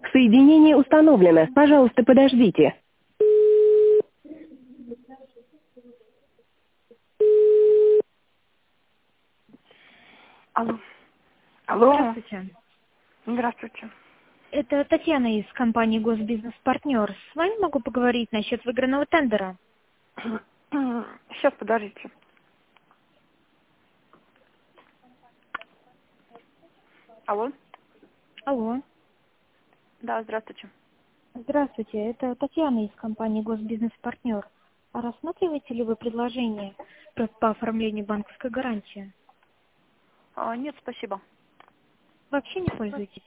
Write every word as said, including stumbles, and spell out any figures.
Соединение установлено. Пожалуйста, подождите. Алло. Алло. Здравствуйте. Здравствуйте. Это Татьяна из компании Госбизнес Партнер. С вами могу поговорить насчет выигранного тендера. Сейчас, подождите. Алло. Алло. Да, здравствуйте. Здравствуйте. Это Татьяна из компании Госбизнес Партнер. А рассматриваете ли вы предложение по по оформлению банковской гарантии? А, нет, спасибо. Вообще не пользуетесь?